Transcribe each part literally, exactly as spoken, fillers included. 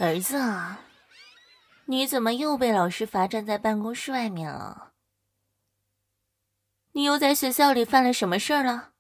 儿子啊，你怎么又被老师罚站在办公室外面了？你又在学校里犯了什么事儿了？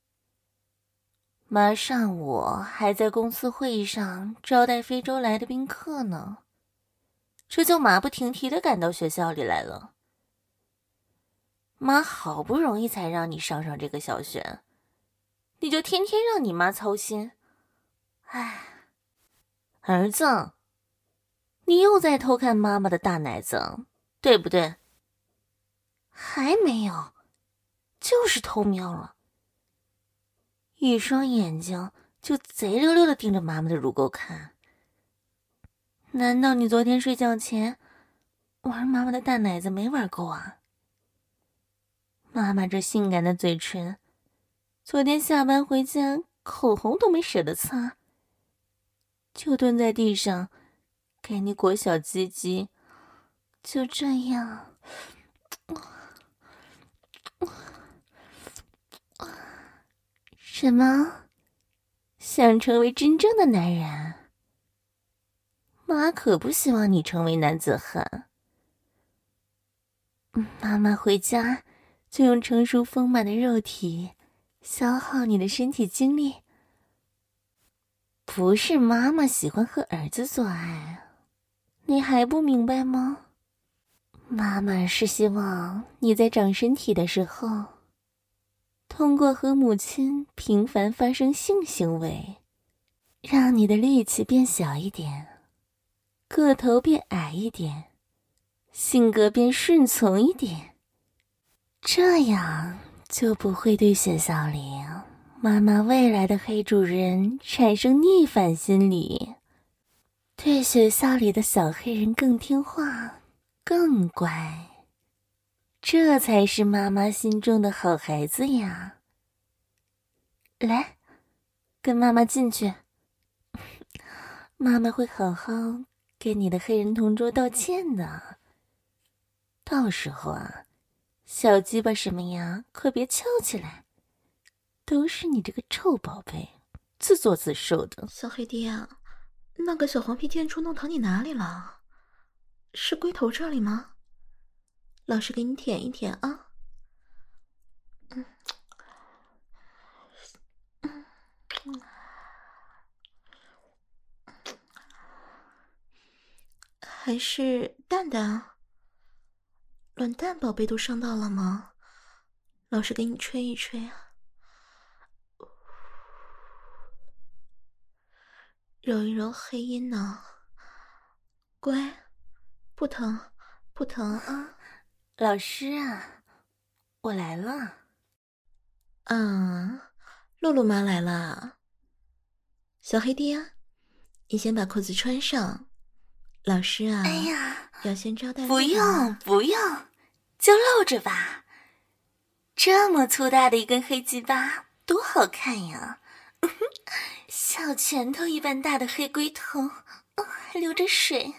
妈上午还在公司会议上招待非洲来的宾客呢，这就马不停蹄地赶到学校里来了。妈好不容易才让你上上这个小学，你就天天让你妈操心。唉，儿子，你又在偷看妈妈的大奶子，对不对？还没有，就是偷瞄了。一双眼睛就贼溜溜地盯着妈妈的乳沟看。难道你昨天睡觉前玩妈妈的大奶子没玩够啊？妈妈这性感的嘴唇，昨天下班回家口红都没舍得擦，就蹲在地上给你裹小鸡鸡，就这样。什么？想成为真正的男人？妈可不希望你成为男子汉。妈妈回家就用成熟丰满的肉体消耗你的身体精力。不是妈妈喜欢和儿子做爱，你还不明白吗？妈妈是希望你在长身体的时候，通过和母亲频繁发生性行为，让你的力气变小一点，个头变矮一点，性格变顺从一点，这样就不会对学校里妈妈未来的黑主人产生逆反心理，对学校里的小黑人更听话，更乖。这才是妈妈心中的好孩子呀。来，跟妈妈进去。妈妈会好好给你的黑人同桌道歉的。到时候啊，小鸡巴什么呀，可别翘起来，都是你这个臭宝贝自作自受的。 小黑爹啊，那个小黄皮贱畜弄疼你哪里了？是龟头这里吗？老师给你舔一舔啊。嗯嗯嗯，还是蛋蛋？卵蛋宝贝都伤到了吗？老师给你吹一吹啊，揉一揉黑阴呢。乖，不疼，不疼啊。 老师啊，我来了。 啊，露露妈来了。小黑爹，你先把裤子穿上。老师啊， 哎呀， 要先招待。 不用不用，就露着吧。这么粗大的一根黑鸡巴，多好看呀！小拳头一般大的黑龟头，哦，还流着水。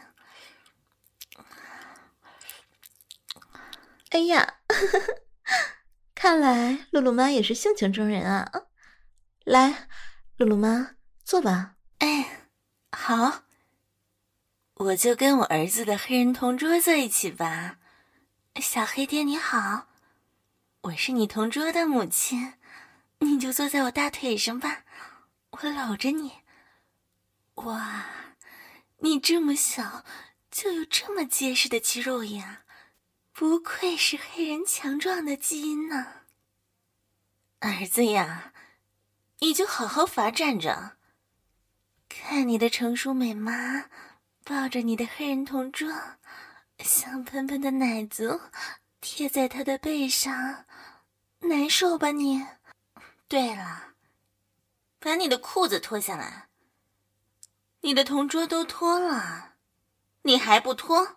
哎呀，呵呵，看来露露妈也是性情中人啊！来，露露妈坐吧。 哎，好，我就跟我儿子的黑人同桌在一起吧。小黑爹你好，我是你同桌的母亲，你就坐在我大腿上吧，我搂着你。哇，你这么小就有这么结实的肌肉呀，不愧是黑人强壮的基因呢。儿子呀，你就好好罚站着，看你的成熟美妈抱着你的黑人同桌，香喷喷的奶子贴在他的背上，难受吧你？对了，把你的裤子脱下来。你的同桌都脱了，你还不脱？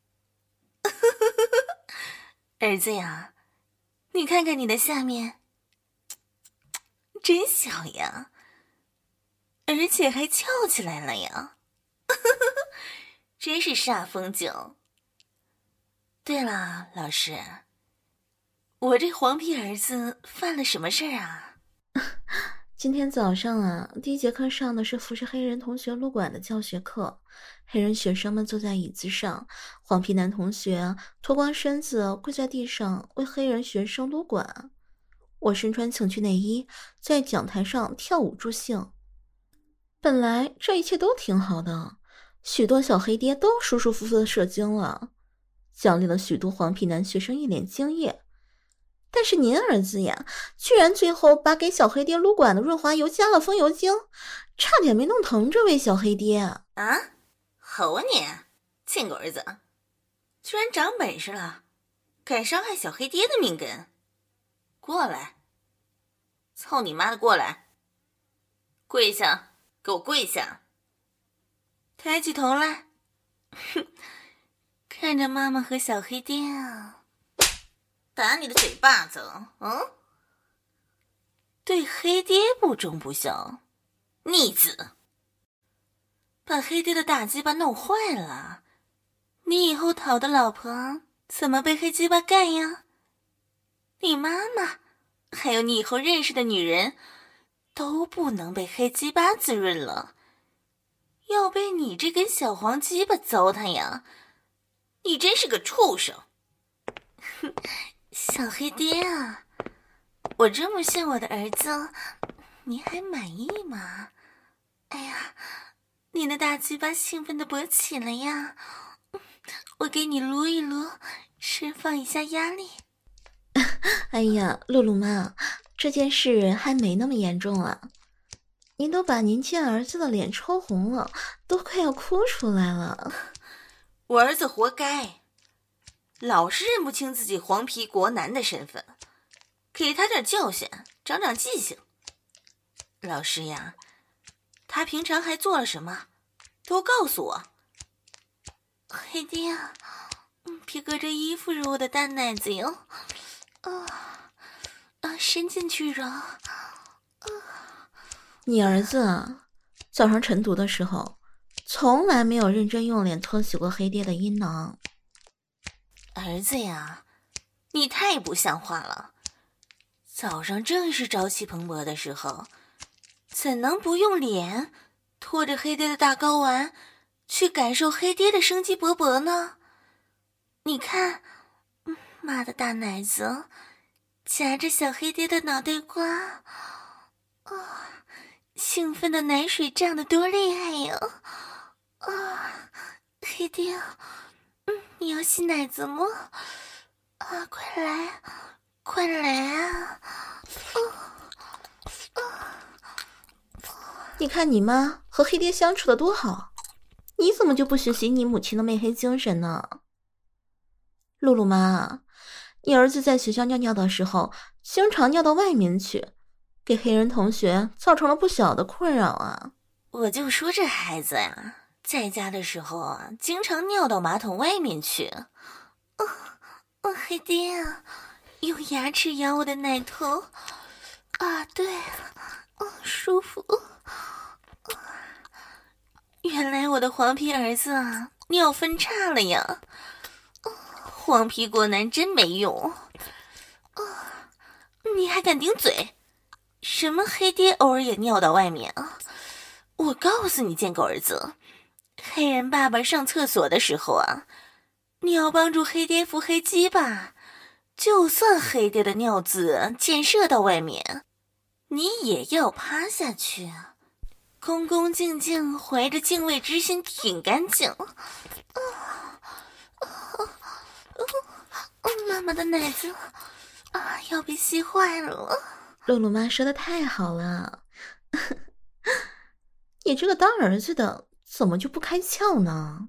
儿子呀，你看看你的下面，真小呀，而且还翘起来了呀，真是煞风景。对了，老师，我这黄皮儿子犯了什么事儿啊？ 今天早上啊，第一节课上的是服侍黑人同学撸管的教学课。黑人学生们坐在椅子上，黄皮男同学脱光身子跪在地上为黑人学生撸管。我身穿情趣内衣，在讲台上跳舞助兴。本来这一切都挺好的，许多小黑爹都舒舒服服的射精了，奖励了许多黄皮男学生一脸惊艳。但是您儿子呀，居然最后把给小黑爹撸管的润滑油加了风油精，差点没弄疼这位小黑爹啊！ 好啊你，贱狗儿子，居然长本事了，敢伤害小黑爹的命根！过来，操你妈的过来！跪下，给我跪下！抬起头来，哼，看着妈妈和小黑爹啊！打你的嘴巴子，嗯？对黑爹不忠不孝，逆子！把黑爹的大鸡巴弄坏了，你以后讨的老婆怎么被黑鸡巴干呀？你妈妈，还有你以后认识的女人，都不能被黑鸡巴滋润了，要被你这根小黄鸡巴糟蹋呀！你真是个畜生！哼。小黑爹啊，我这么炫我的儿子，你还满意吗？哎呀，你的大鸡巴兴奋地勃起了呀！我给你撸一撸，释放一下压力。 哎呀，露露妈，这件事还没那么严重啊！您都把您亲儿子的脸抽红了，都快要哭出来了。 我儿子活该。老是认不清自己黄皮国男的身份，给他点教训，长长记性。老师呀，他平常还做了什么？都告诉我。黑爹，别隔着衣服揉我的大奶子哟！啊啊，伸进去揉。啊， 你儿子早上晨读的时候，从来没有认真用脸搓洗过黑爹的阴囊。 儿子呀，你太不像话了！早上正是朝气蓬勃的时候，怎能不用脸拖着黑爹的大睾丸去感受黑爹的生机勃勃呢？你看，妈的大奶子夹着小黑爹的脑袋瓜，啊、哦，兴奋的奶水胀得多厉害呀！啊、哦，黑爹。你要吸奶子吗？啊，快来，快来啊！ 啊啊、你看你妈和黑爹相处的多好，你怎么就不学习你母亲的媚黑精神呢？露露妈，你儿子在学校尿尿的时候，经常尿到外面去，给黑人同学造成了不小的困扰啊！ 我就说这孩子呀。在家的时候啊，经常尿到马桶外面去。啊、哦哦，黑爹啊，用牙齿咬我的奶头。啊，对了，哦，舒服。哦，原来我的黄皮儿子啊，尿分叉了呀！哦，黄皮国男真没用。哦，你还敢顶嘴？什么黑爹偶尔也尿到外面啊？我告诉你，贱狗儿子！黑人爸爸上厕所的时候啊，你要帮助黑爹扶黑鸡吧。就算黑爹的尿渍溅射到外面，你也要趴下去，恭恭敬敬，怀着敬畏之心挺干净。啊啊啊！妈妈的奶子啊，要被吸坏了。 露露妈说的太好了，你这个当儿子的。怎么就不开窍呢？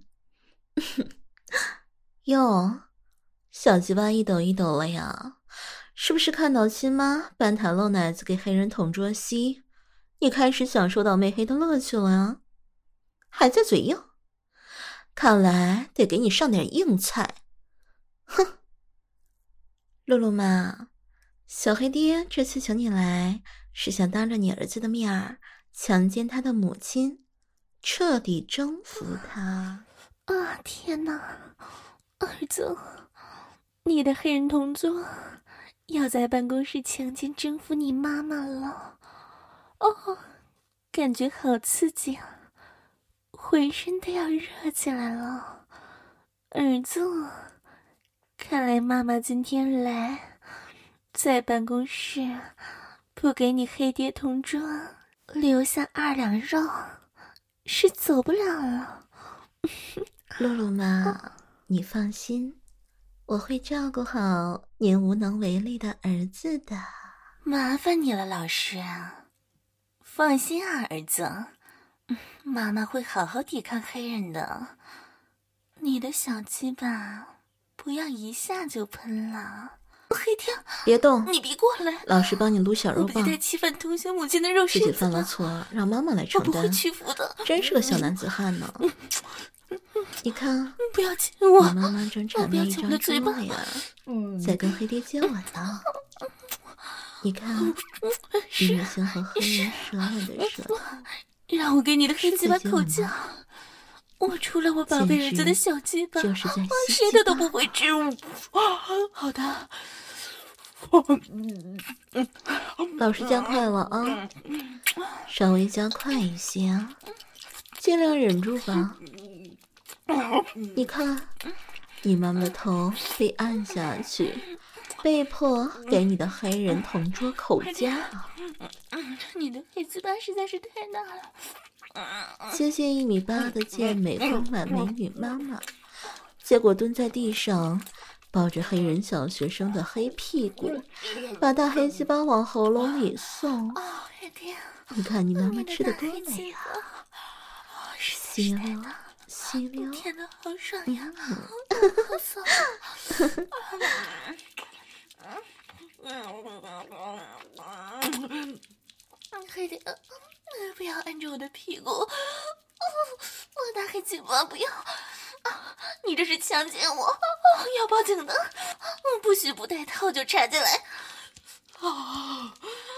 哟，小鸡巴一抖一抖了呀，是不是看到亲妈半袒露奶子给黑人同桌吸，你开始享受到媚黑的乐趣了呀？还在嘴硬，看来得给你上点硬菜。哼，露露妈，小黑爹这次请你来，是想当着你儿子的面儿强奸他的母亲。彻底征服他啊！天哪，儿子，你的黑人同桌要在办公室强奸征服你妈妈了！ 哦，感觉好刺激啊，浑身都要热起来了。儿子，看来妈妈今天来，在办公室不给你黑爹同桌留下二两肉，是走不了了。 露露妈，你放心，我会照顾好您无能为力的儿子的。 麻烦你了，老师。放心啊，儿子，妈妈会好好抵抗黑人的。你的小鸡巴不要一下就喷了。黑天， 别动！ 你别过来！ 老师帮你撸小肉棒。 我不带欺犯同学母亲的肉自己犯了错，让妈妈来承担。 我不会屈服的。 真是个小男子汉呢。你看， 不要亲我！ 你妈妈正馋了一张猪肉呀，在跟黑爹接吻呢。你看，你母亲和黑人舌吻的舌头， 让我给你的黑鸡巴口交。我除了我宝贝儿子的小鸡巴， 就是在谁的都不会治我。好的， 老师加快了啊，稍微加快一些啊，尽量忍住吧。你看，你妈妈的头被按下去，被迫给你的黑人同桌口交。 你的黑鸡巴实在是太大了。 谢谢一米八的健美丰满美女妈妈，结果蹲在地上，抱着黑人小学生的黑屁股，把大黑鸡巴往喉咙里送。你看你妈妈吃的多美啊！吸溜吸溜， 天哪，好爽呀！好爽！黑的，不要按着我的屁股！我大黑鸡巴，不要！你这是强奸我！要报警的！不许不带套就插进来！啊！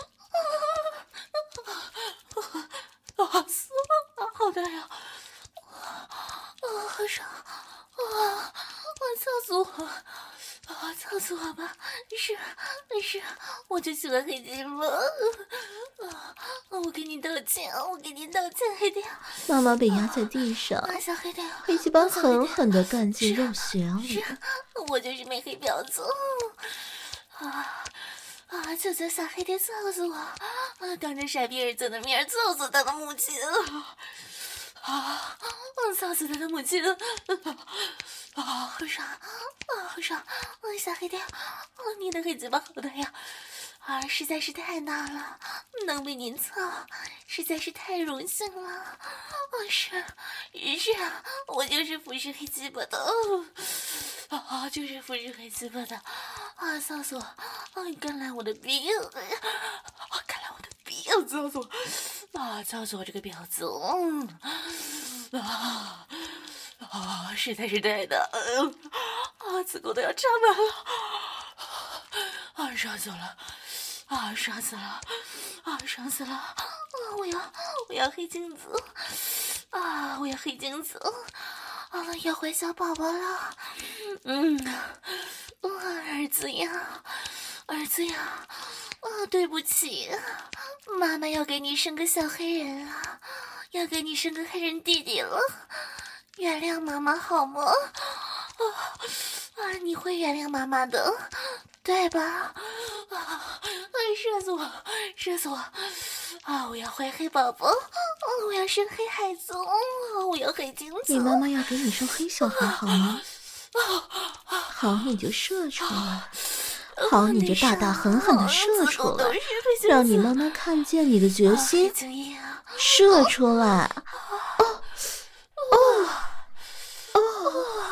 啊！死了！好大呀！啊，好爽！啊！操死我！啊，操死我吧！是是，我就喜欢黑鸡巴。啊！我给你道歉，我给你道歉，黑爹。 妈妈被压在地上， 啊，小黑爹， 黑鸡巴狠狠地干进肉穴里。 我就是没黑婊子。啊啊！求求小黑爹揍死我！啊，当着傻逼儿子的面揍死他的母亲！啊！我操死他的母亲！啊，好爽！啊，好爽！啊，小黑爹，啊，你的黑鸡巴好大呀！啊，实在是太大了，能被您操，实在是太荣幸了。啊，是是啊，我就是服侍黑鸡巴的。啊，就是服侍黑鸡巴的。啊，操死我！啊，看来我的鼻子，啊，看来我的鼻子操死我！啊，操死我这个婊子！嗯，啊啊，实在是太大，啊，子宫都要插满了，啊，爽死了，啊，爽死了，啊，爽死了，啊，我要我要黑精子，啊，我要黑精子，啊，要怀小宝宝了，嗯，啊，儿子呀，儿子呀，啊，对不起，妈妈要给你生个小黑人了，要给你生个黑人弟弟了，原谅妈妈好吗？啊啊！你会原谅妈妈的，对吧？啊！射死我！射死我！啊！我要怀黑宝宝！我要生黑孩子！我要黑精子！ 你妈妈要给你生黑小孩好吗？好，你就射出来。好，你就大大狠狠的射出来，让你妈妈看见你的决心。射出来！哦哦哦！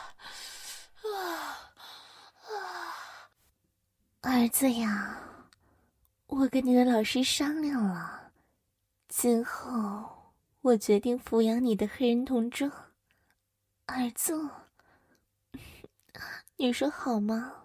儿子呀，我跟你的老师商量了，今后我决定抚养你的黑人同桌。儿子，你说好吗？